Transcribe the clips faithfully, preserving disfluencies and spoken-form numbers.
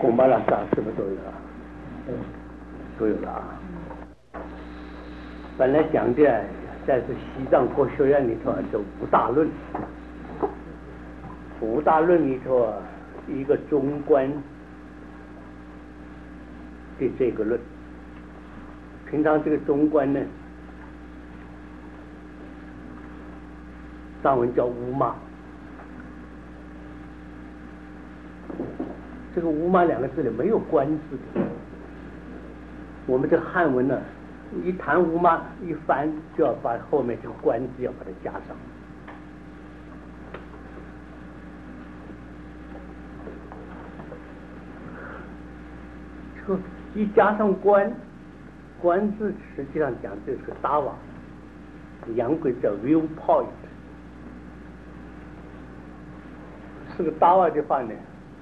贡巴拉萨是不是都有了？嗯，都有了啊。本来讲的在这西藏国学院里头就五大论，五大论里头一个中观的这个论，平常这个中观呢，藏文叫乌玛。这个乌玛两个字里没有观字的，我们这个汉文呢，一谈乌玛一翻就要把后面这个观字要把它加上。这个一加上观，观字实际上讲这是个达瓦，洋鬼叫 viewpoint， 是个达瓦的话呢。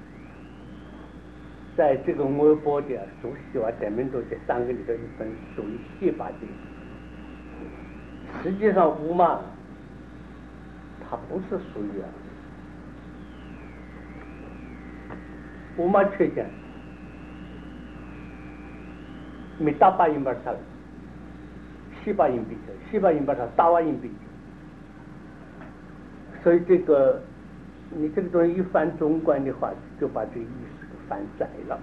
在这个微博的熟悉啊、点名度这三个里头一分属于西巴经。实际上乌玛它不是属于啊，乌玛缺陷，没大巴音巴它，西巴音比较，西巴音巴它大瓦音比较，所以这个你这个东西一翻中观的话，就把这个意思翻窄了。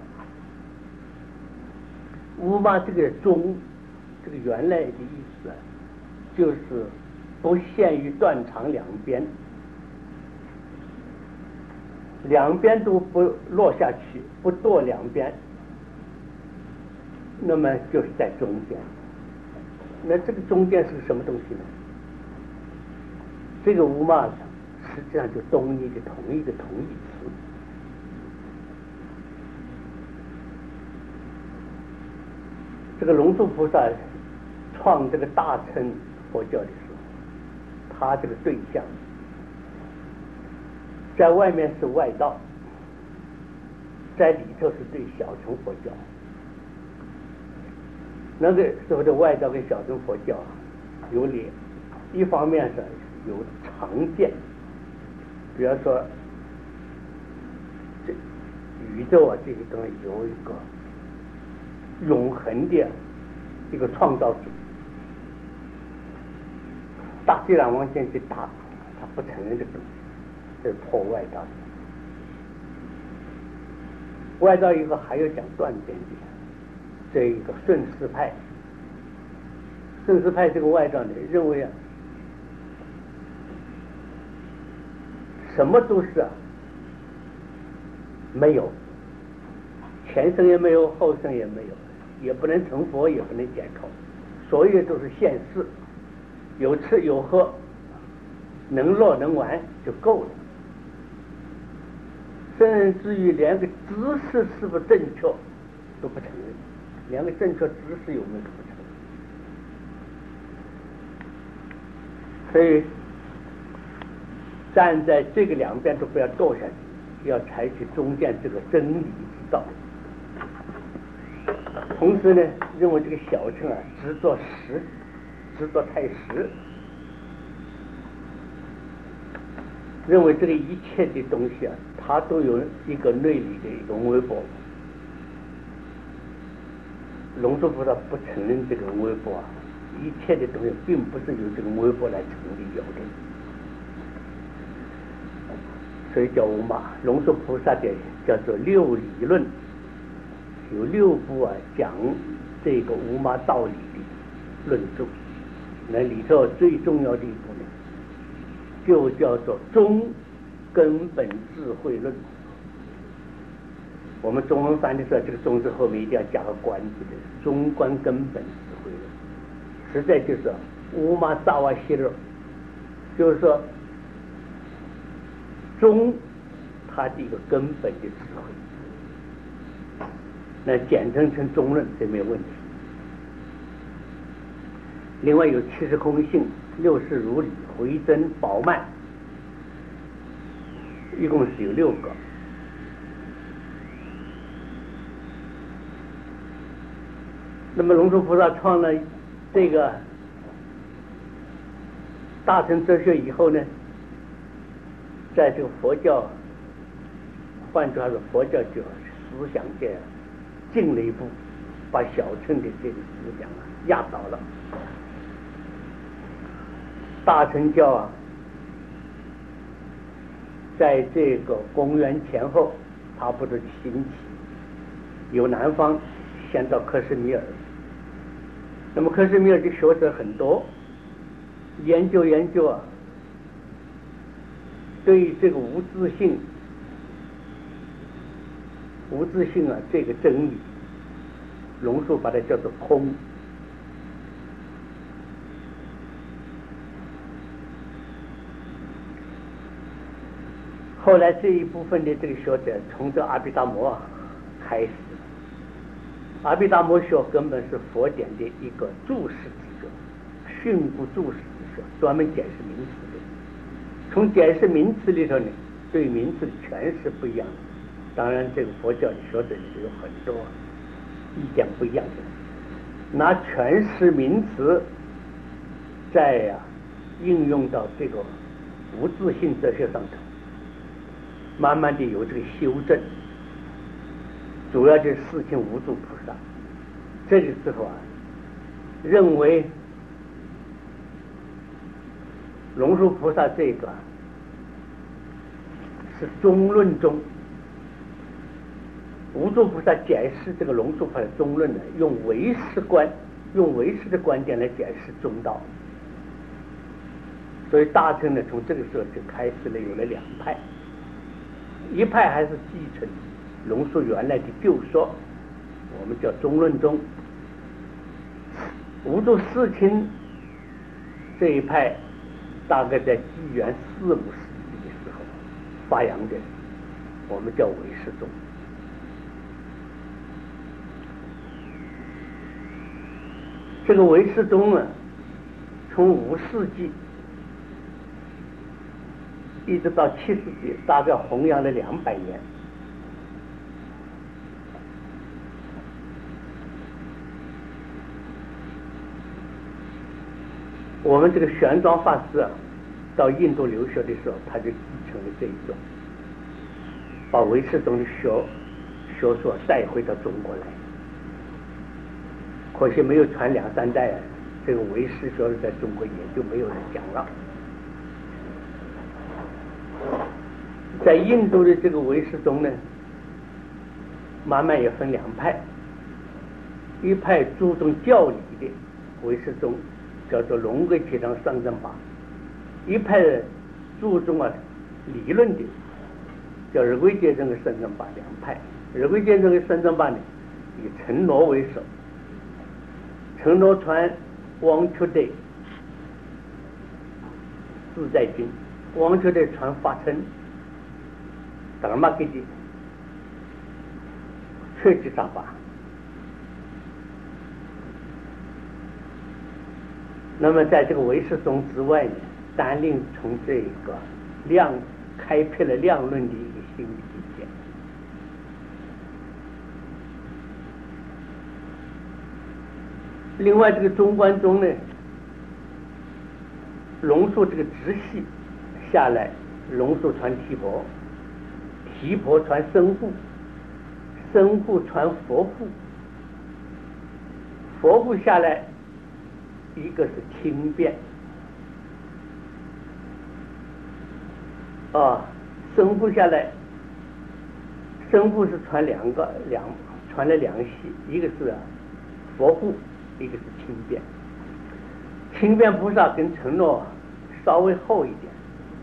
乌玛这个中，这个原来的意思啊，就是不限于断肠两边，两边都不落下去，不堕两边，那么就是在中间。那这个中间是个什么东西呢？这个乌玛实际上就东尼的同一个同义词。这个龙树菩萨创这个大乘佛教的时候，他这个对象在外面是外道，在里头是对小乘佛教。那个时候的外道跟小乘佛教有两，一方面是有常见，比方说这宇宙啊，这个东西有一个永恒的一个创造者，大自然往前去打，他不承认这个东西，这是破外道的。外道以后还有讲断边的，这一个顺思派，顺思派这个外道呢，认为啊，什么都是啊没有，前生也没有，后生也没有。也不能成佛，也不能解脱，所有都是现世，有吃有喝，能乐能玩就够了。甚至于连个姿势是不是正确都不承认，连个正确姿势有没有都不承认。所以站在这个两边都不要堕下去，要采取中间这个真理之道。同时呢，认为这个小乘啊，执着实，执着太实，认为这个一切的东西啊，它都有一个内里的一个微波。龙树菩萨不承认这个微波啊，一切的东西并不是由这个微波来成立有的，所以叫乌玛。龙树菩萨的叫做六理论。有六部啊，讲这个无麻道理的论述，那里头最重要的一部呢，就叫做中根本智慧论。我们中文翻的时候，这个中字后面一定要加个观字的，中观根本智慧论，实在就是无麻萨瓦西勒，就是说中它的一个根本的智慧。那简称成中论，这没有问题。另外有七十空性、六事如理、回真、饱满，一共是有六个。那么龙树菩萨创了这个大乘哲学以后呢，在这个佛教，换句话说，佛教就思想界进了一步，把小乘的这个思想啊压倒了。大乘教啊，在这个公元前后差不多兴起，由南方先到克什米尔，那么克什米尔的学者很多，研究研究啊，对这个无自性、无自性啊这个真理，龙树把它叫做空。后来这一部分的这个学者，从这阿毗达摩啊开始，阿毗达摩学根本是佛典的一个注释之学，训诂注释之学，专门解释名词的。从解释名词里头呢，对名词的诠释不一样。当然，这个佛教的学者里头有很多意见不一样的，拿诠释名词，再呀、啊、应用到这个无自性哲学上头。慢慢的有这个修正，主要就是四亲无住菩萨。这个时候啊，认为龙树菩萨这个是中论中，无住菩萨解释这个龙树菩萨的中论呢，用唯识观，用唯识的观点来解释中道。所以大乘呢，从这个时候就开始了有了两派。一派还是继承龙树原来的旧说，我们叫中论宗。无住四亲这一派，大概在纪元四五世纪的时候发扬的，我们叫唯识宗。这个唯识宗呢，从五世纪一直到七世纪，大概弘扬了两百年。我们这个玄奘法师啊，到印度留学的时候，他就继承了这一种，把唯识宗的学学说带回到中国来。可惜没有传两三代啊，这个唯识学说在中国也就没有人讲了。在印度的这个唯识宗呢，慢慢也分两派，一派注重教理的唯识宗，叫做龙格提倡上正法；一派注重啊理论的，叫日归结正和上正法两派。日归结正和上正法呢，以陈罗为首，陈罗传汪丘的自在经，汪丘的传法称。达玛给的确知上法。那么在这个唯识宗之外呢，单另从这个量开辟了量论的一个新的境界。另外这个中观宗呢，龙树这个直系下来，龙树传提婆，提婆传僧护，僧护传佛护，佛护下来一个是轻便啊，僧护下来，僧护是传两个两传了两系，一个是、啊、佛护，一个是轻便。轻便菩萨跟承诺稍微厚一点。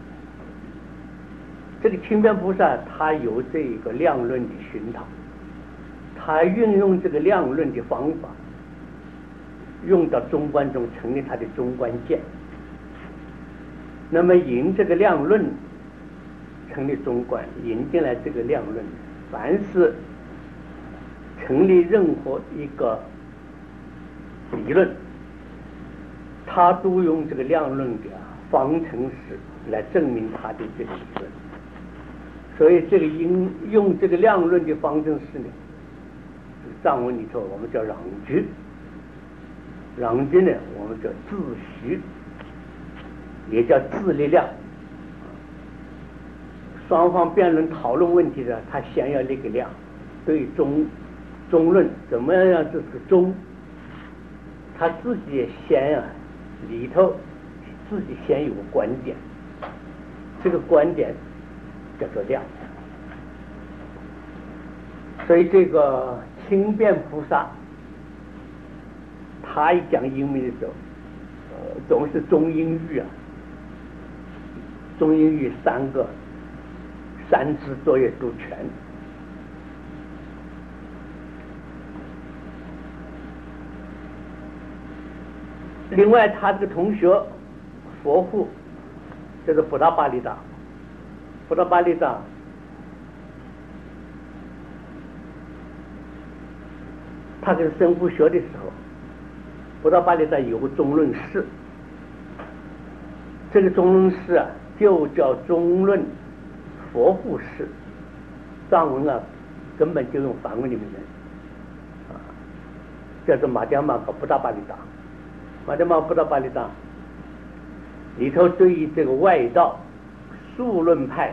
这个轻便菩萨他有这个量论的熏陶，他运用这个量论的方法，用到中观中成立他的中观见。那么引这个量论成立中观，引进来这个量论，凡是成立任何一个理论，他都用这个量论的方程式来证明他的这个理论。所以这个应用这个量论的方程式呢，藏文里头我们叫壤居，壤居呢我们叫自虚，也叫自力量。双方辩论讨论问题的，他先要立个量， 对中中论怎么样这是中，他自己也先啊里头自己先有个观点，这个观点叫做量。所以这个清辩菩萨他一讲英文的时候，呃，总是中英语啊，中英语三个三支作业都全。另外，他这个同学佛父叫做布达巴利达，布达巴利达他跟生父学的时候，布达巴利达有个中论释，这个中论释啊就叫中论佛父释，藏文啊根本就用梵文里面的啊，叫做马迦玛和布达巴利达。马迦玛布达巴利达里头对于这个外道数论派，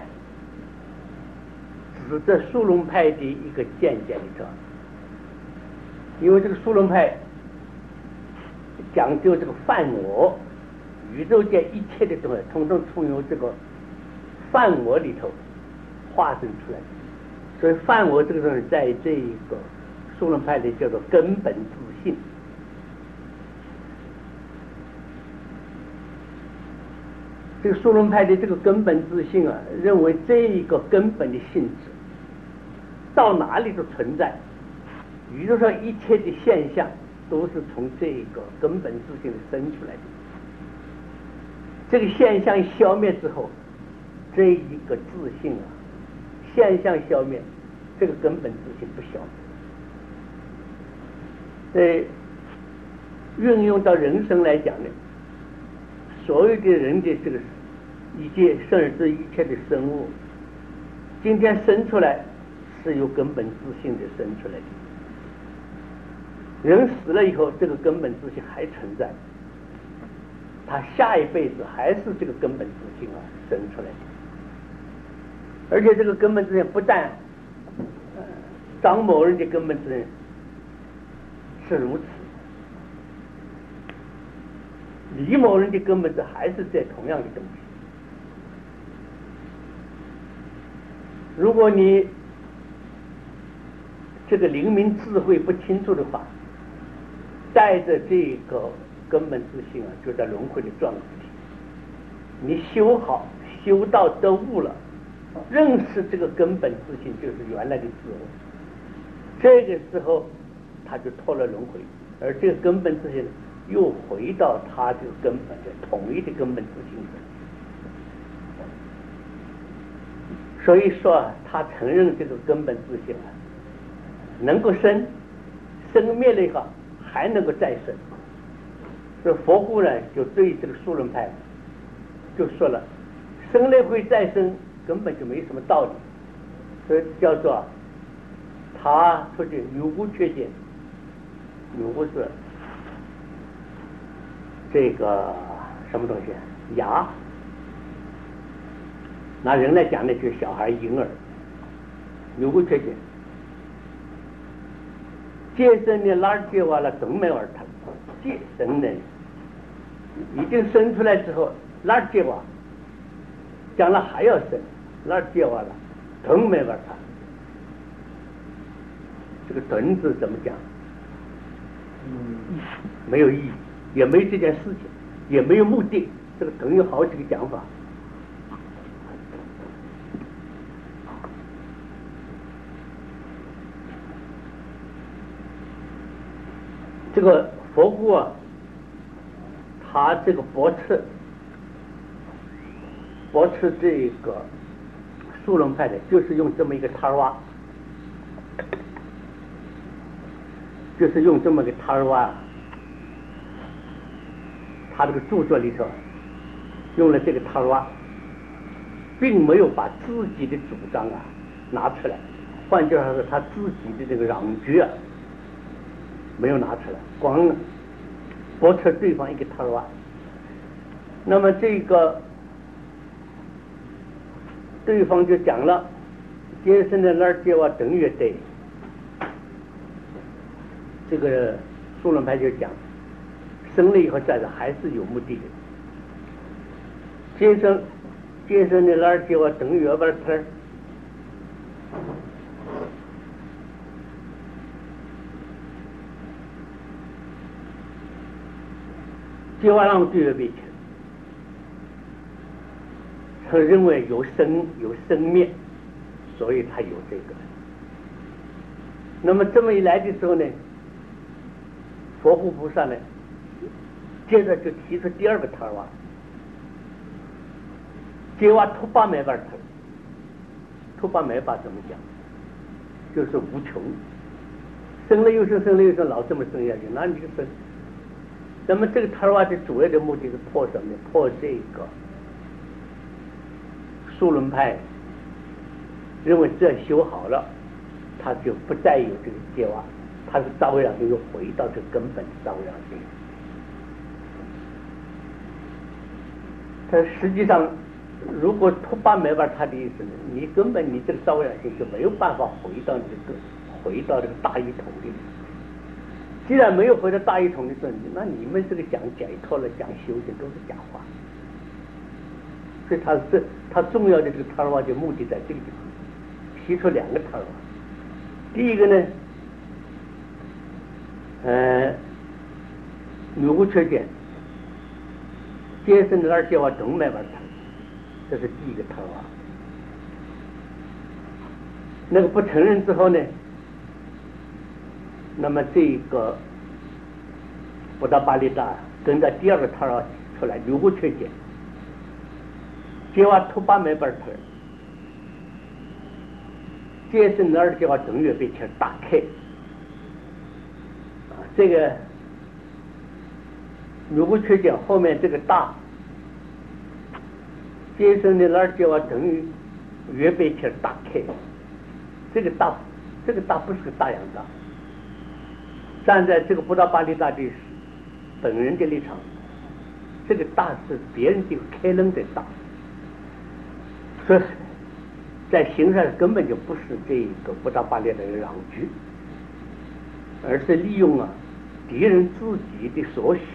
指这数论派的一个见解里头，因为这个数论派讲究这个梵我，宇宙间一切的东西统统从由这个梵我里头化生出来的，所以梵我这个东西在这一个数论派里叫做根本自性。这个数论派的这个根本自性啊，认为这一个根本的性质到哪里都存在，宇宙上一切的现象都是从这个根本自性生出来的。这个现象消灭之后，这一个自性啊，现象消灭，这个根本自性不消灭。所以运用到人生来讲呢，所有的人的这个一切甚至一切的生物，今天生出来是由根本自性的生出来的。人死了以后，这个根本自性还存在，他下一辈子还是这个根本自性啊生出来的。而且这个根本自性不但呃张某人的根本自性是如此，李某人的根本是还是在同样的东西。如果你这个灵明智慧不清楚的话，带着这个根本自性啊，就在轮回的状态里。你修好，修到得悟了，认识这个根本自性就是原来的自我，这个时候他就脱了轮回，而这个根本自性又回到他这个根本的统一的根本自性上。所以说啊，他承认这个根本自性啊，能够生，生灭了以后还能够再生。所以佛父呢，就对这个数论派就说了，生了会再生，根本就没什么道理。所以叫做他说的有无缺见，有无是这个什么东西？牙。拿人来讲呢，就是小孩婴儿，有无缺见。接生呢，哪儿接完了都没儿他，接生呢，已经生出来之后哪儿接完，将来还要生，哪儿接完了，都没儿他。这个顿字怎么讲？嗯，没有意义，也没这件事情，也没有目的。这个顿有好几个讲法。这个佛父啊，他这个驳斥驳斥这个数论派的，就是用这么一个塔尔瓦，就是用这么个塔尔瓦，他这个著作里头用了这个塔尔瓦，并没有把自己的主张啊拿出来，换句话说，他自己的这个嚷句啊没有拿出来，光驳斥对方一个塔尔瓦。那么这个对方就讲了，今生的那儿接我等于对， 这个数论派就讲，生了以后再来还是有目的的。接生，接生的那儿就要等于二百特，接完让对别去，他认为有生有生灭，所以他有这个。那么这么一来的时候呢，佛护菩萨呢，接着就提出第二个塔瓦，接瓦突巴没法特，突巴没法怎么讲？就是无穷，生了又生，生了又生，老这么生下去，那你就生。那么这个塔瓦的主要的目的是破什么呢？破这个数论派认为这修好了，他就不再有这个结瓦，他是大为养性，又回到这根本的大为养性。他实际上，如果突巴没法他的意思呢，你根本你这个大为养性就没有办法回到这个回到这个大一统里。既然没有回到大一统的时候，那你们这个讲解脱了、讲修行都是假话。所以他这他重要的这个塔瓦的目的在这个地方，提出两个塔瓦。第一个呢，呃，女无缺点，接生的二结瓦总没法谈，这是第一个塔瓦。那个不承认之后呢？那么这个布达巴利达跟着第二个塔尔出来，有个缺点，结瓦突巴没本特，接生二结瓦正月被切打开，啊，这个有个缺点，后面这个大接生的二结瓦等于月被切打开，这个大这个大不是个大洋大。站在这个布达巴利大的本人的立场，这个大是别人这个开楞的大，所以在形式上根本就不是这个布达巴利的攘局，而是利用啊敌人自己的所许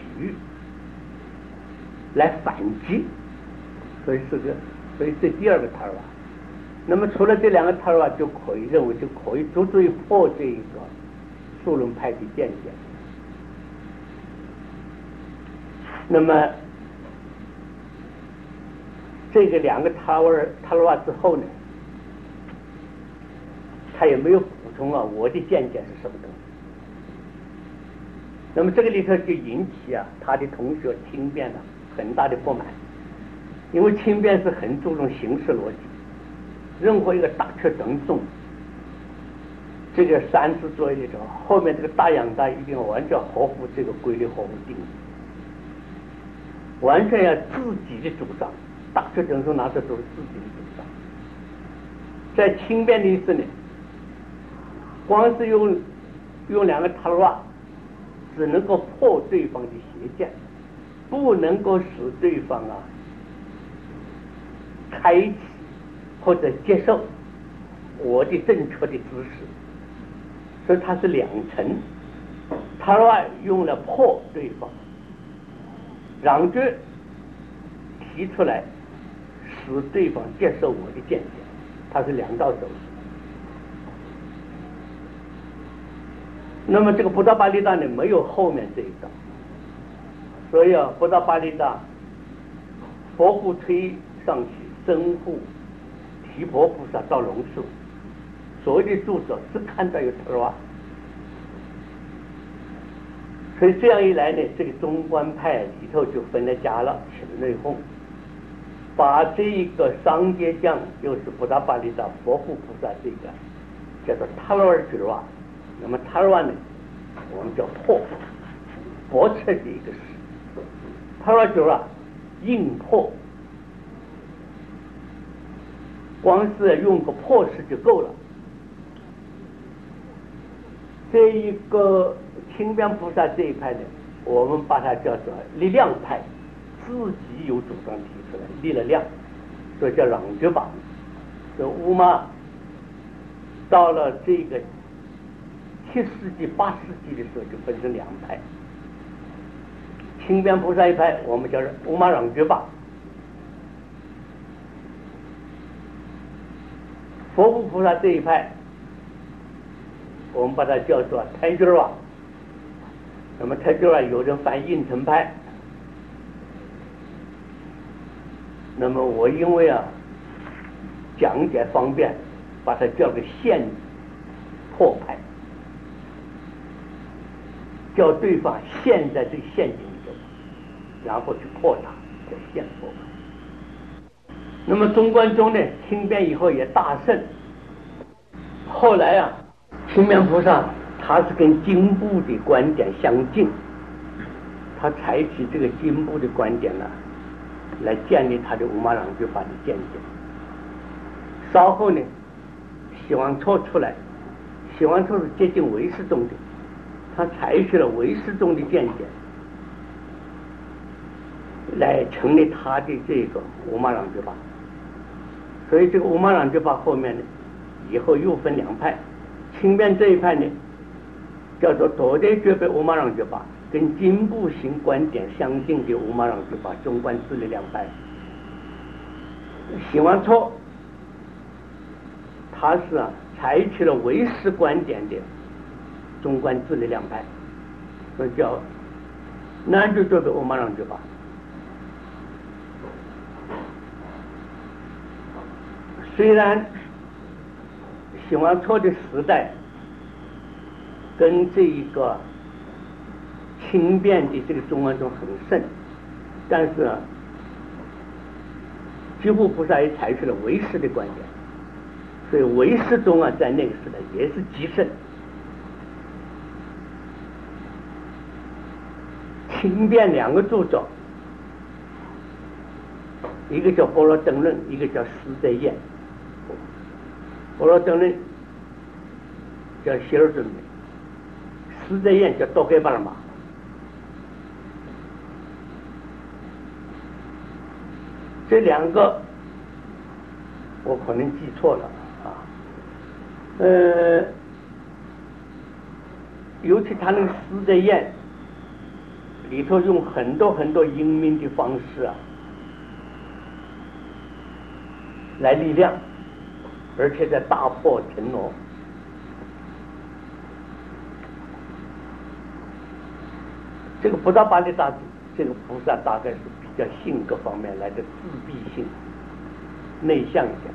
来反击，所以是个，所以这第二个塔尔瓦。那么除了这两个塔尔瓦，就可以认为就可以足足以破这一个数论派的见解。那么这个两个塔尔塔尔瓦之后呢，他也没有补充啊我的见解是什么东西。那么这个里头就引起啊他的同学轻辩了很大的不满，因为轻辩是很注重形式逻辑，任何一个大彻整诵这个三次作业里头，后面这个大养大一定要完全合乎这个规律，合乎定义，完全要自己的主张，大彻整诵拿的都是自己的主张。在轻辩的意思呢，光是用用两个塔瓦，只能够破对方的邪见，不能够使对方啊开启或者接受我的正确的知识。所以它是两层，塔瓦用了破对方，让觉提出来使对方接受我的见解，它是两道手势。那么这个布达巴利达呢没有后面这一道，所以啊布达巴利达佛护推上去，僧护提婆菩萨到龙树，所谓的著作只看到有塔瓦，所以这样一来呢，这个中观派里头就分了家了，起了内讧，把这一个商界将就是布达巴利达佛护菩萨这个叫做塔罗尔觉瓦，那么塔瓦呢我们叫破驳斥的一个事，塔罗尔觉瓦硬破，光是用个破事就够了。这一个清辩菩萨这一派呢，我们把它叫做力量派，自己有主张提出来，立了量，所以叫攘觉法。这乌玛到了这个七世纪、八世纪的时候就分成两派，清边菩萨一派，我们叫乌玛朗觉巴；佛部菩萨这一派，我们把它叫做泰戈尔。那么泰戈尔有人翻印城派，那么我因为啊讲解方便，把它叫做现破派，叫对方陷在这个陷阱里头，然后去破它，叫现破派。那么中观宗呢，清边以后也大盛，后来啊，清边菩萨他是跟经部的观点相近，他采取这个经部的观点呢，来建立他的乌玛朗觉法的见解。稍后呢，希王绰出来，希王绰是接近唯识宗的，他采取了唯识宗的见解，来成立他的这个乌玛朗觉法。所以这个乌玛朗觉法后面呢，以后又分两派，清边这一派呢，叫做多代觉辈乌玛朗觉法，跟经部行观点相近的乌玛朗觉法，中观自力两派。希王绰他是啊采取了唯识观点的中观自力两派，所以叫南就觉辈乌玛朗觉法。虽然希王绰的时代跟这一个清边的这个中观宗很盛，但是啊，几乎菩萨也采取了唯识的观点，所以唯识宗啊，在那个时代也是极盛。清边两个著作，一个叫《般若灯论》，一个叫《实在验》。般若灯论叫希罗准备，实在验叫多盖巴拉玛。这两个我可能记错了啊，呃，尤其他那个实在验里头用很多很多英明的方式啊，来力量，而且在大破陈罗。这个布达巴利大这个菩萨大概是比较性格方面来的自闭性、内向一点，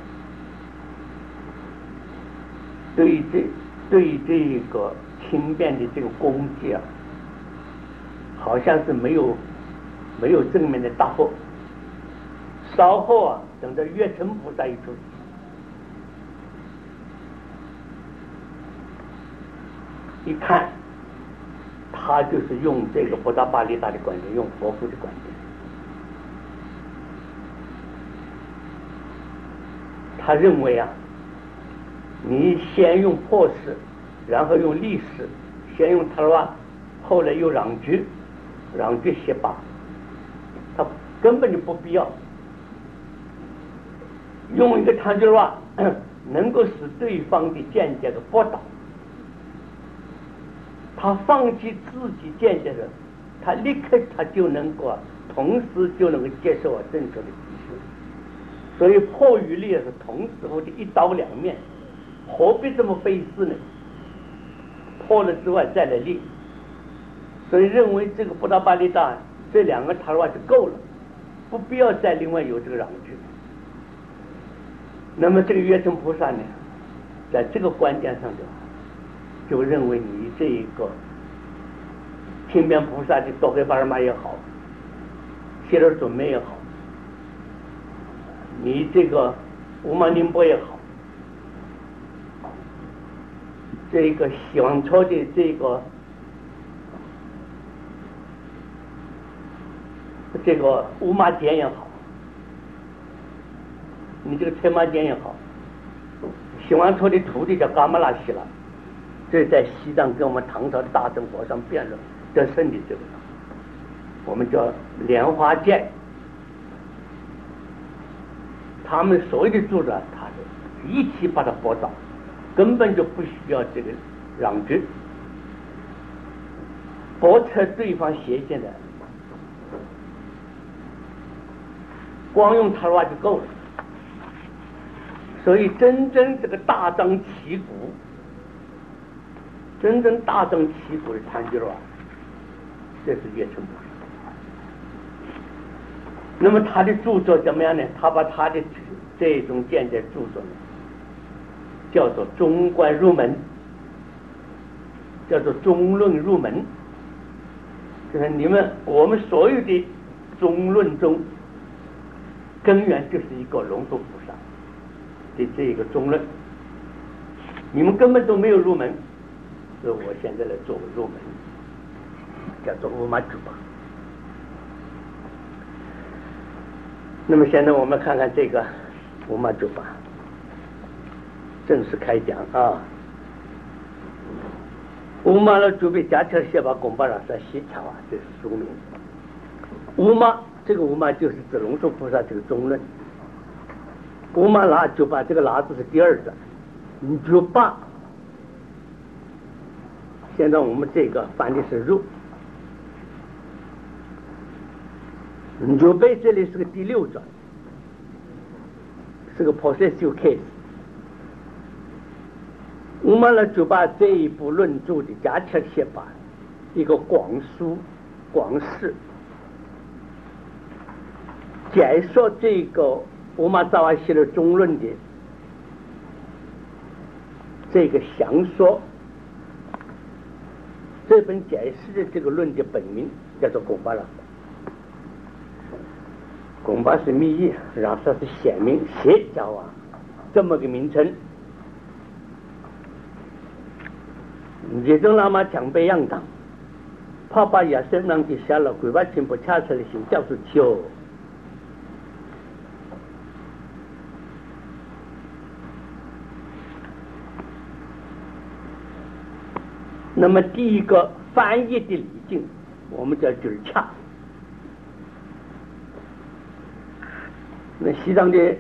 对于这对于这个清边的这个功绩啊，好像是没有没有正面的答复。稍后啊，等到月尘菩萨一出，一看，他就是用这个布达巴利达的观点，用佛父的观点。他认为啊，你先用破事，然后用立事，先用塔拉，后来又攘居，攘居邪巴，他根本就不必要用一个塔拉能够使对方的见解的驳倒。他放弃自己见解的，他立刻他就能够同时就能够接受正确的知识。所以破与立是同时或者一刀两面，何必这么费事呢？破了之外再来立，所以认为这个布达巴利达这两个塔瓦就够了，不必要再另外有这个攘居。那么这个月尘菩萨呢，在这个观点上的就认为你这一个清边菩萨的多盖巴尔玛也好，谢罗准备也好，你这个乌玛宁波也好，这个希望超的这个这个乌玛坚也好，你这个车马坚也好，希望超的徒弟叫噶玛拉希拉，这在西藏跟我们唐朝的大乘和尚辩论得胜的这个，我们叫莲花剑。他们所有的著作，他是一起把它驳倒，根本就不需要这个攘居， 驳斥对方邪见的，光用塔罗就够了。所以真正这个大张旗鼓，真正大张旗鼓的传教啊，这是月称菩萨。那么他的著作怎么样呢？他把他的这种见解著作呢，叫做中观入门，叫做中论入门。就是你们我们所有的中论中，根源就是一个龙树菩萨的这个中论，你们根本都没有入门，所以我现在来做个入门，叫做乌玛祖巴。那么现在我们看看这个乌玛祖巴，正式开讲啊。乌玛的祖比加切谢巴贡巴拉萨西乔啊，这是书名。乌玛这个乌玛就是指龙树菩萨这个中论。乌玛拉就把这个拉字是第二个，你就把现在我们这个翻的是入，你就背这里是个第六转，是个 possessive case。乌玛拉就把这一部论著的加切写法一个广书广释，解说这个乌玛扎瓦西的中论的这个详说。这本解释的这个论的本名叫做贡巴拉，贡巴是密意，然后它是显明邪教啊这么个名称。这种喇嘛强被样当，怕把亚生让给下了，鬼把全部掐出来，行教出去哦。那么第一个翻译的理境，我们叫准恰。那西藏的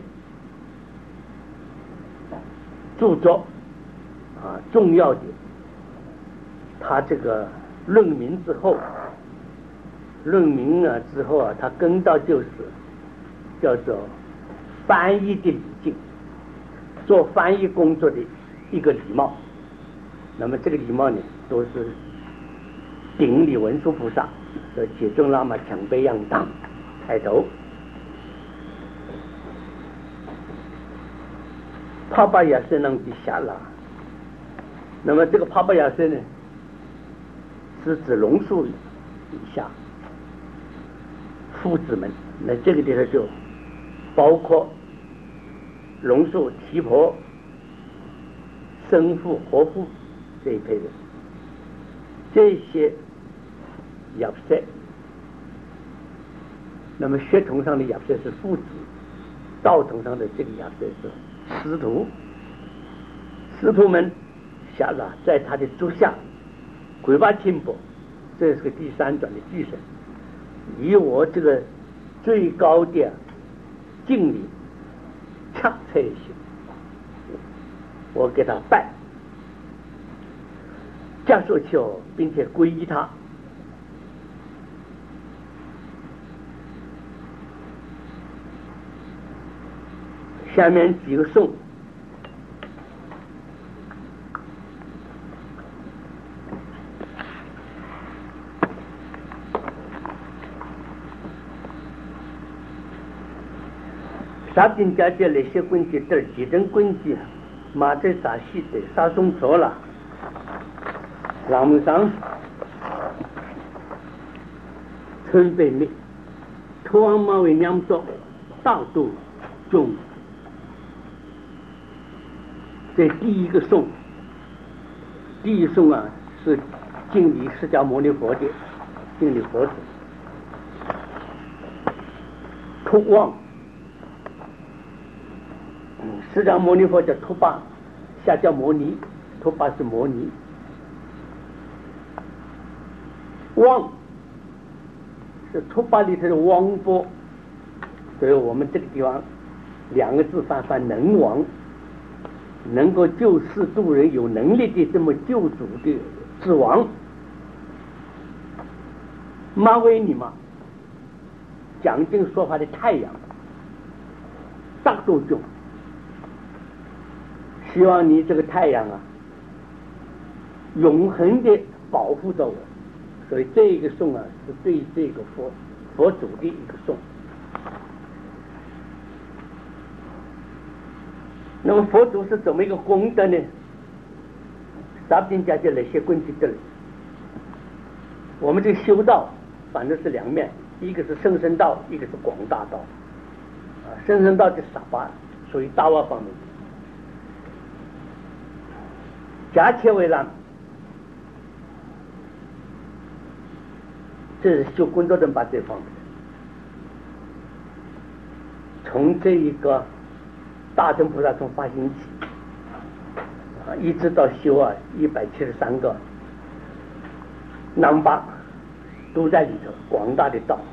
著作啊，重要的，他这个论名之后，论名啊之后啊，他跟到就是叫做翻译的礼境，做翻译工作的一个礼貌。那么这个礼貌呢，都是顶礼文殊菩萨和解众喇嘛强背样当开头。帕巴亚僧让的下拉，那么这个帕巴亚僧呢，是指龙树以下父子们。那这个地方就包括龙树、提婆、生父、活父这一批人，这些亚瑟，那么血统上的亚瑟是父子，道统上的这个亚瑟是师徒。师徒们下了在他的足下，鬼巴钦钵，这是个第三转的巨神，以我这个最高的敬礼恰才行，我给他拜。加索丘，并且皈依他。下面几个颂，沙丁家界那些棍子的几针棍子，马在沙西的沙松错了。朗木上村北灭，托昂马为两座大度中，这第一个颂，第一颂啊是敬礼释迦牟尼佛的，敬礼佛子。托旺，嗯，释迦牟尼佛叫托巴，下叫摩尼，托巴是摩尼。汪是托巴里头的汪波，所以我们这个地方两个字翻翻能王，能够救世渡人，有能力的这么救主的之王。 马为你嘛，讲经说法的太阳，大度众，希望你这个太阳啊，永恒的保护着我。所以这个颂啊，是对这个佛佛祖的一个颂。那么佛祖是怎么一个功德呢？啥兵家就来些棍子的。我们这个修道反正是两面，一个是深深道，一个是广大道。啊，深深道的傻巴属于大瓦方面。假切为让，这是修工作人把这方面，从这一个大乘菩萨从发心起啊，一直到修啊一百七十三个南巴都在里头，广大的道，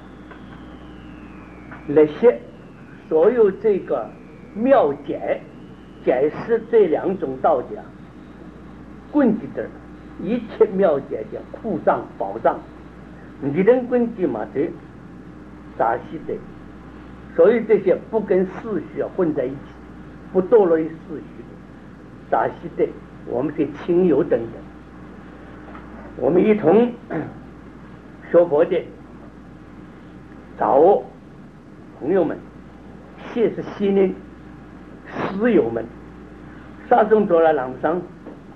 那些所有这个妙解解释这两种道家，棍子的一切妙解的库藏宝藏，你人棍子嘛的杂西的，所以这些不跟世虚啊混在一起，不堕落于世虚的杂西的，我们的亲友等等，我们一同学佛的找朋友们，谢是西人师友们，杀生做了朗上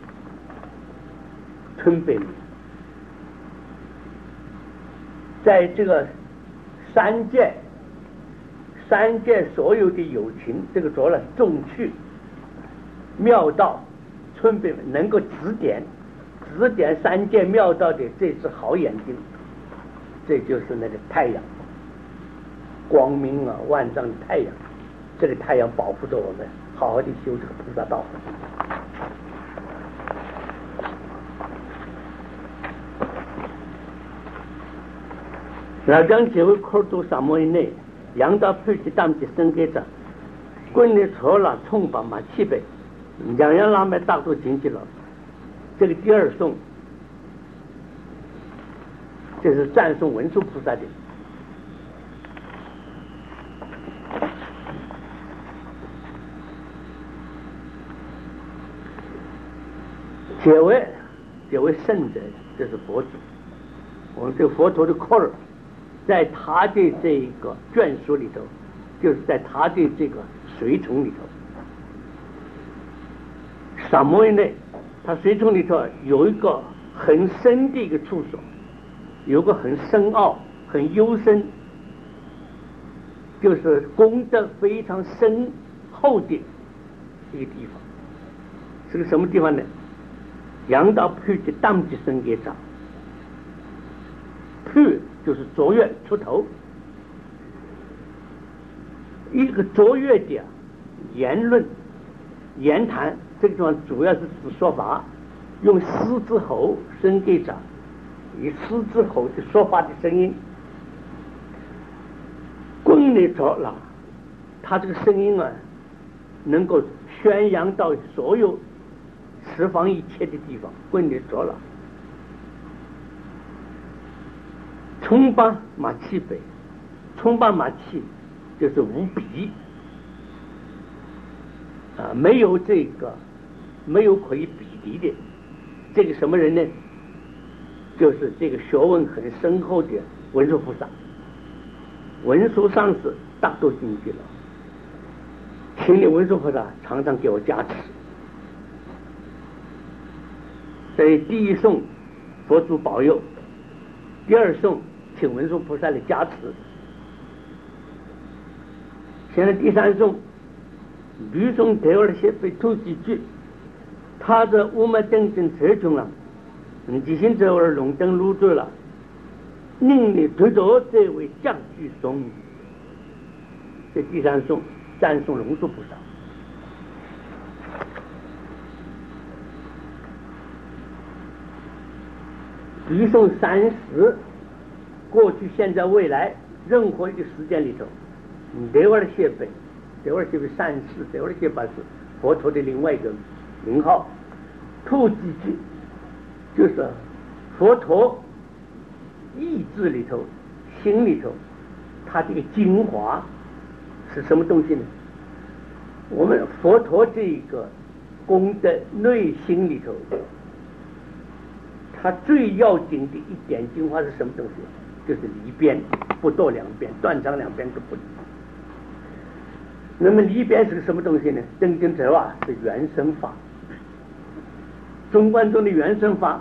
春北里，在这个三界三界所有的友情，这个着了众趣妙道春北能够指点指点三界妙道的这只好眼睛，这就是那个太阳，光明啊万丈的太阳，这个太阳保护着我们好好的修这个菩萨道。老将结为口都沙漠以内，杨到配的当的生给着，滚的错了冲把马七百，两样拉麦大都进去了。这个第二颂，这是赞颂文殊菩萨的。结为结为圣者，这是佛祖。我们这个佛陀的口儿，在他的这个卷书里头，就是在他的这个随从里头，沙漠以内，他随从里头有一个很深的一个处所，有个很深奥、很幽深，就是功德非常深厚的一个地方。是个什么地方呢？杨道配的当即生给长，配就是卓越出头，一个卓越的言论言谈，这个地方主要是指说法，用狮子吼声给长，以狮子吼的说法的声音，棍里着了，他这个声音啊，能够宣扬到所有十方一切的地方，棍里着了。冲巴马气北，冲巴马气就是无比啊，没有这个没有可以比敌的。这个什么人呢？就是这个学问很深厚的文殊菩萨。文殊上师大都进去了，请你文殊菩萨常常给我加持。所以第一颂佛祖保佑，第二颂请文殊菩萨的加持，现在第三颂吕颂得二些被突几句，他的乌马登登车中了，你即兴这儿龙灯入住了，宁你推着这位将居颂，这第三颂赞颂龙树菩萨。吕颂三十，过去、现在、未来，任何一个时间里头，得二谢本，得二谢为善事，得二谢把是佛陀的另外一个名号。突几句，就是佛陀意志里头、心里头，它这个精华是什么东西呢？我们佛陀这个功德内心里头，它最要紧的一点精华是什么东西？就是离边，不堕两边，断肠两边都不离。那么离边是个什么东西呢？真经者啊是原生法，中观中的原生法，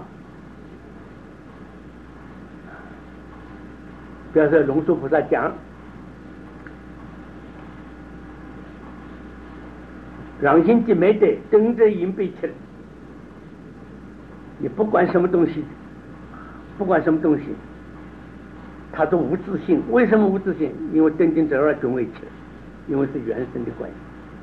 比方说龙树菩萨讲，让心即没得，真正因被起来。你不管什么东西，不管什么东西，它都无自性。为什么无自性？因为真经者二均位起来。因为是原生的关系，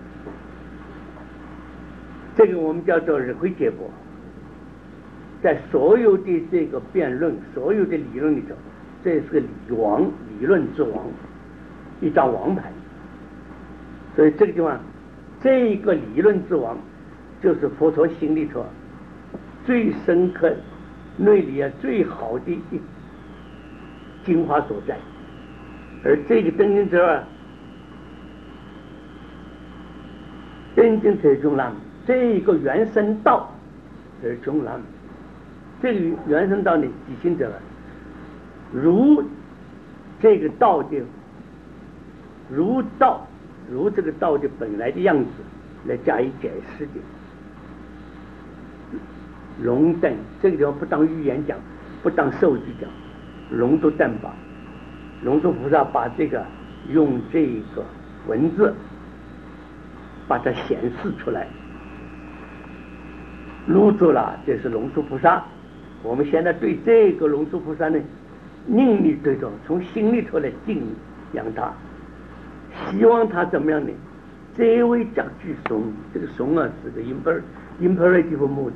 这个我们叫做日会结果。在所有的这个辩论、所有的理论里头，这是个理王，理论之王，一张王牌。所以这个地方，这一个理论之王，就是佛陀心里头最深刻、内里啊最好的一精华所在。而这个真经者二。真正是中南，这个原生道是中南，这个原生道的即行者，如这个道的，如道，如这个道的本来的样子来加以解释的。龙灯这个地方不当寓言讲，不当授记讲，龙都灯吧，龙树菩萨把这个用这个文字。把它显示出来，录住了，这是龙树菩萨。我们现在对这个龙树菩萨呢，宁力对着，从心里头来敬仰他，希望他怎么样呢？这位讲句颂，这个颂啊是个 imper imperative mood，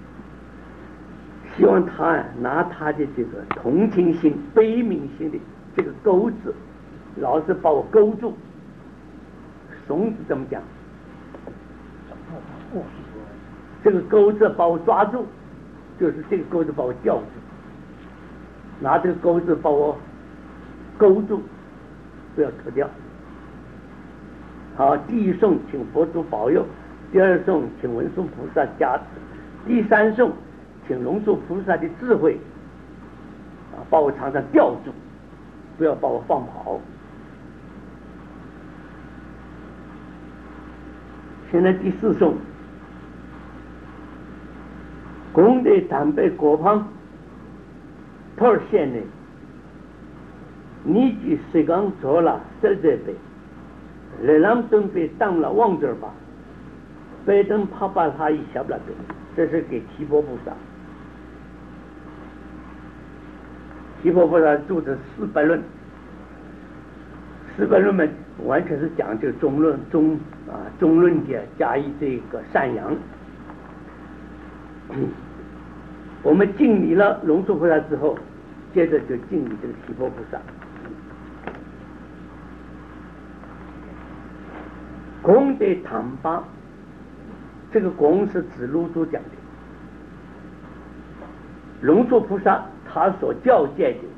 希望他啊拿他的这个同情心、悲悯心的这个钩子，老是把我勾住。颂字怎么讲？这个钩子把我抓住，就是这个钩子把我吊住，拿这个钩子把我勾住，不要脱掉。好，第一颂请佛祖保佑，第二颂请文殊菩萨加持，第三颂请龙树菩萨的智慧啊，把我常常吊住，不要把我放跑。现在第四颂。功德坦白果旁托尔县内，你去水缸做了十这杯，来让准备当了王者吧，白灯啪啪他一下不了的，这是给提婆菩萨。提婆菩萨著的《四百论》，《四百论》嘛，完全是讲这个中论中啊中论的加以这个善扬。嗯我们敬礼了龙树菩萨之后，接着就敬礼这个提婆菩萨。功德坦巴，这个功是指卢祖讲的。龙树菩萨他所教诫的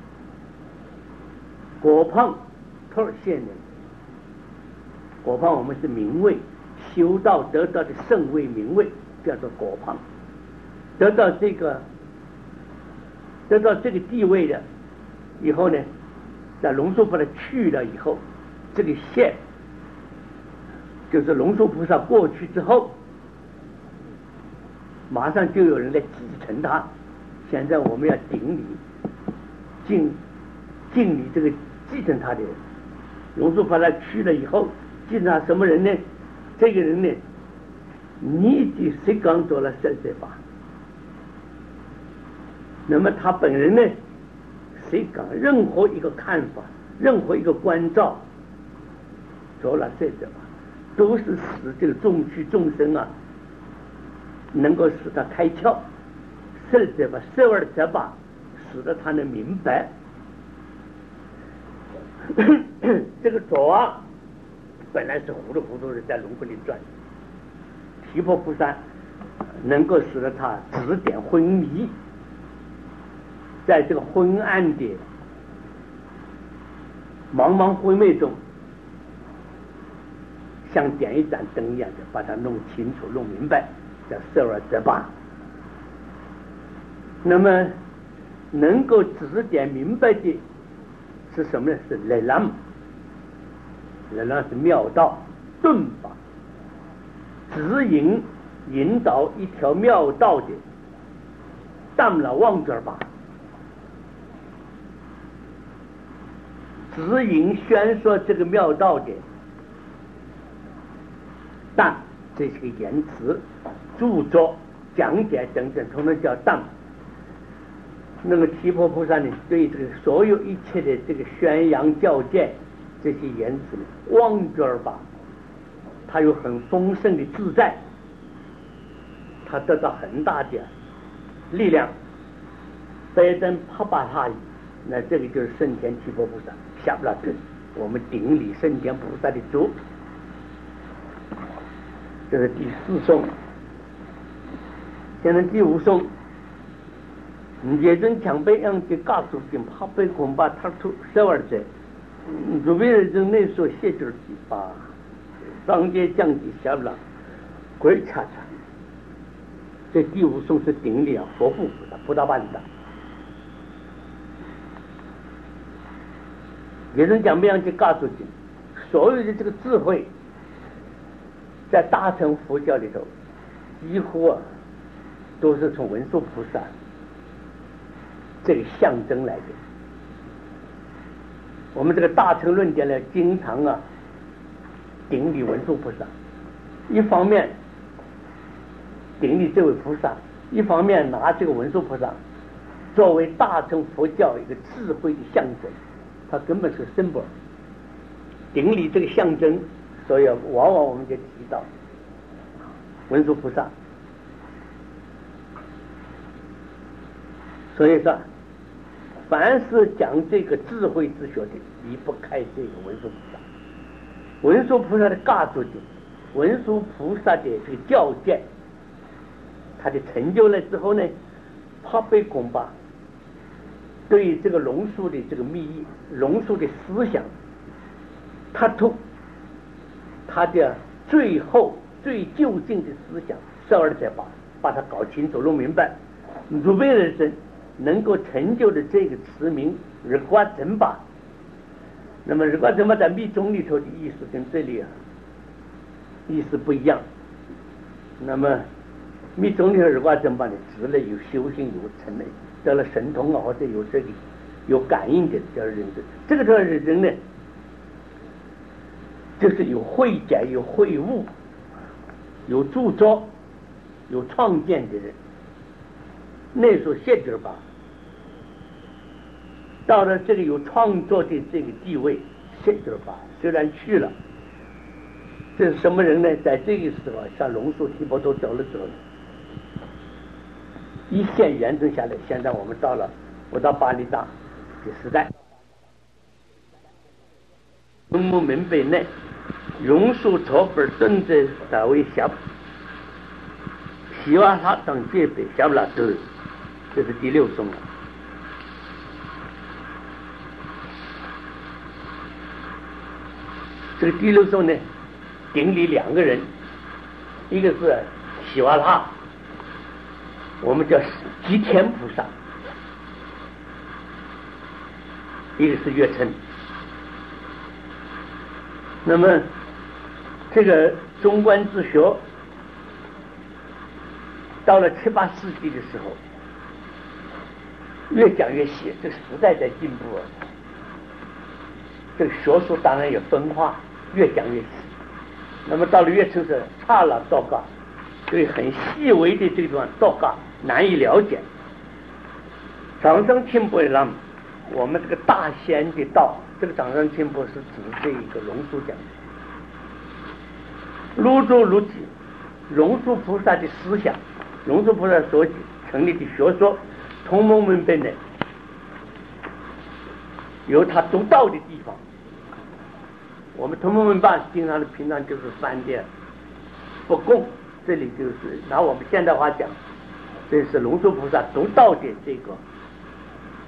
果旁托尔县人，果旁我们是名位，修道得到的圣位名位叫做果旁。得到这个得到这个地位的以后呢，在龙树菩萨去了以后，这个县就是龙树菩萨过去之后，马上就有人来继承他。现在我们要顶礼敬敬礼这个继承他的人。龙树菩萨去了以后，继承他什么人呢？这个人呢，你的谁刚做了三十八。那么他本人呢，谁讲任何一个看法，任何一个关照，做了这个吧，都是使这个众趣众生啊，能够使他开窍，甚至吧，受而者吧，使得他能明白。这个左啊，本来是糊里糊涂的在龙骨里转，提婆菩萨能够使得他指点昏迷。 在这个昏暗的茫茫灰昧中，像点一盏灯一样的把它弄清楚弄明白，叫摄而则罢。那么能够指点明白的是什么呢？是来让，来让是妙道顿法，指引引导一条妙道的当了望者吧，指引宣说这个妙道的当，这是个言辞著作讲解等等统统叫当。那么提婆菩萨呢，对这个所有一切的这个宣扬教诫这些言辞呢，望之而罢，他有很丰盛的自在，他得到很大的力量。拜登帕巴哈里，那这个就是圣贤提婆菩萨下不了根，我们顶礼圣贤菩萨的足。这是第四颂。现在第五颂，예전장배양지가수김파배공바탈투세월제주변의정내소세절기바 상계장기샤블라鬼查查。这第五颂是顶礼啊，佛父菩萨菩萨办的。也人讲不样去告诉你，所有的这个智慧，在大乘佛教里头，几乎啊都是从文殊菩萨这个象征来的。我们这个大乘论点呢，经常啊顶礼文殊菩萨，一方面顶礼这位菩萨，一方面拿这个文殊菩萨作为大乘佛教一个智慧的象征，它根本是 symbol， 顶礼这个象征，所以往往我们就提到文殊菩萨。所以说，凡是讲这个智慧之学的，离不开这个文殊菩萨。文殊菩萨的嘎住的，文殊菩萨的这个教诫，他的成就了之后呢，他被恐怕对于这个龙树的这个密意，龙树的思想，他突他的最后最究竟的思想，十二再把把它搞清楚弄明白，如为人生能够成就的这个词名日瓜正法。那么日瓜正法在密宗里头的意思跟这里啊意思不一样。那么密宗里头日瓜正法呢，指了有修行有成的，得了神通啊，或者有这个有感应的叫人的。这个叫人呢，就是有慧解、有慧悟、有著作、有创建的人。那时候谢者吧，到了这个有创作的这个地位，谢者吧虽然去了，这是什么人呢？在这个时候，像龙树、提婆都走了之后，一线延伸下来。现在我们到了，我到巴厘岛的时代，东木门北内，榕树草本正在大为下，希望他等戒北下不了头。这是第六颂了。这个第六颂呢，顶礼两个人，一个是喜瓦拉，我们叫吉田菩萨，一个是月称。那么这个中观自学到了七八世纪的时候，越讲越细，这个时代在进步啊。这个学术当然也分化，越讲越细。那么到了月称是差了道嘎，对很细微的这段道嘎难以了解。长生清波让我们这个大仙的道，这个长生清波是指这一个龙树讲的。如住如己，龙树菩萨的思想，龙树菩萨所成立的学说，同盟门本内有他独到的地方。我们同盟门办经常的平常就是翻的不共，这里就是拿我们现代话讲，这是龙树菩萨独到的这个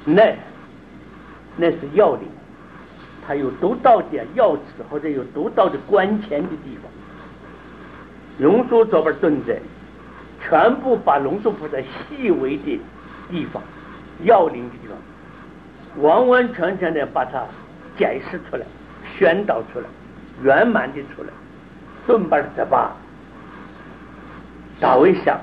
那那是要领，它有独到的要旨或者有独到的关前的地方。龙树这边蹲着，全部把龙树菩萨细微的地方、要领的地方，完完全全的把它解释出来、宣导出来、圆满的出来。顿巴的把大为想，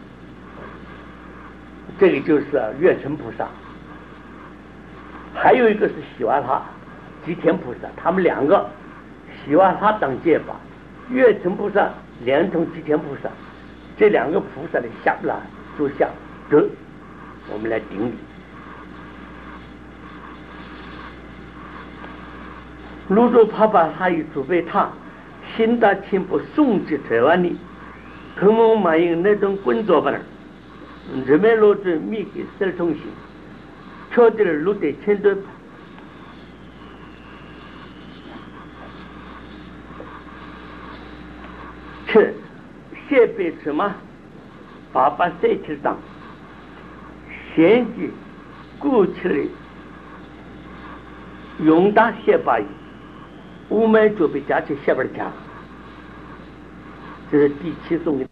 这个就是月尘菩萨，还有一个是喜瓦他吉田菩萨，他们两个喜瓦他当戒法，月尘菩萨连同吉田菩萨，这两个菩萨的下来就像得我们来顶礼。泸州帕巴哈伊祖贝塔新大清不送至台湾里，同盟满应那种工作吧，人们落着米给色通行，确定路的前端，是设备什么？爸爸在起上，先去过去了，用大些把。五枚就被加去下边加，这是第七颂的。